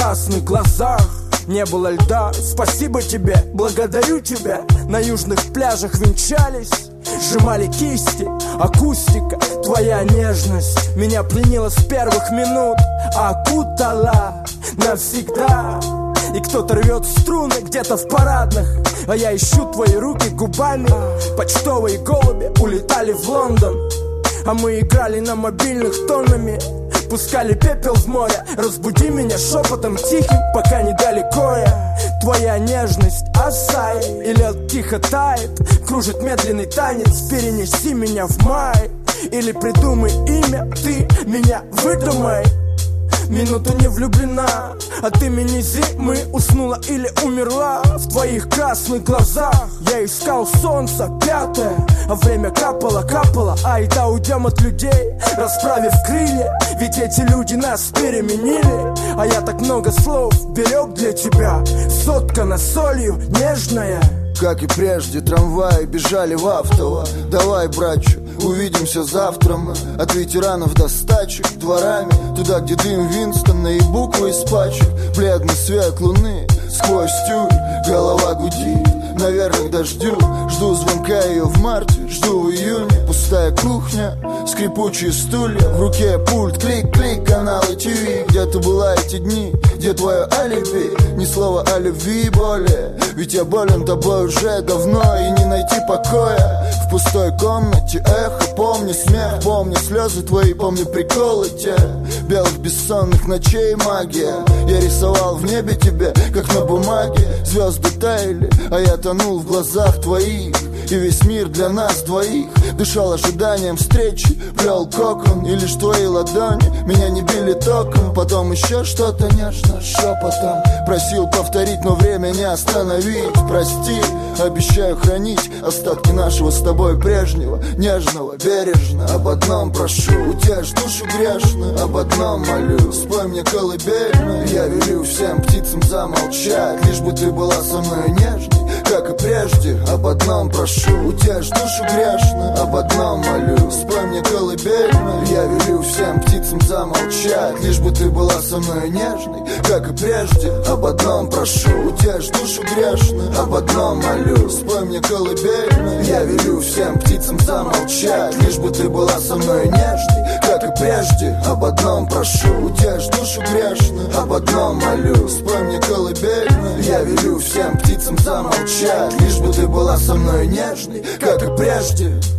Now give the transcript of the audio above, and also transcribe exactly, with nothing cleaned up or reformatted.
красных глазах не было льда. Спасибо тебе, благодарю тебя. На южных пляжах венчались, сжимали кисти, акустика. Твоя нежность меня пленила с первых минут, окутала навсегда. И кто-то рвет струны где-то в парадных, а я ищу твои руки губами. Почтовые голуби улетали в Лондон, а мы играли на мобильных тоннами. Пускали пепел в море, разбуди меня шепотом тихим, пока недалеко я. Твоя нежность осай, и лед тихо тает, кружит медленный танец. Перенеси меня в май, или придумай имя, ты меня выдумай. Минуту не влюблена, от имени зимы уснула или умерла. В твоих красных глазах я искал солнце пятое, а время капало, капало. Айда уйдем от людей, расправив крылья, ведь эти люди нас переменили. А я так много слов берег для тебя, соткана солью нежная. Как и прежде, трамваи бежали в автово. Давай, братчу, увидимся завтра мы. От ветеранов до стачек дворами, туда, где дым Винстона и буквы из пачек. Бледный свет луны сквозь тюль, голова гудит, наверное, к дождю. Жду звонка ее в марте, жду в июне. Пустая кухня, скрипучие стулья, в руке пульт, клик-клик, каналы ТВ. Где ты была эти дни, где твое алиби? Ни слова о любви более, ведь я болен тобой уже давно, и не найти покоя. В пустой комнате эхо, помни смех, помни слезы твои, помни приколы те. Белых бессонных ночей магия, я рисовал в небе тебе, как на бумаге. Звезды таяли, а я тонул в глазах твоих, и весь мир для нас двоих дышал ожиданием встречи, плел кокон, и лишь твои ладони меня не били током. Потом еще что-то нежно шепотом просил повторить, но время не остановить. Прости, обещаю хранить остатки нашего с тобой прежнего, нежного, бережно. Об одном прошу, утешь душу грешную, об одном молю, спой мне колыбельную. Я велю всем птицам замолчать, лишь бы ты была со мной нежной, как и прежде. Об одном прошу, утешь душу грешную, об одном молю, спой мне колыбельную. Я велю всем птицам замолчать, лишь бы ты была со мной нежной, как и прежде. Об одном прошу, утешь душу грешную, об одном молю, спой мне колыбельную. Я велю всем птицам замолчать, лишь бы ты была со мной нежной, как и прежде. Об одном прошу, утешь душу грешную, об одном молю, спой мне колыбельную. Я велю всем птицам замолчать, лишь бы ты была со мной нежной, как и прежде.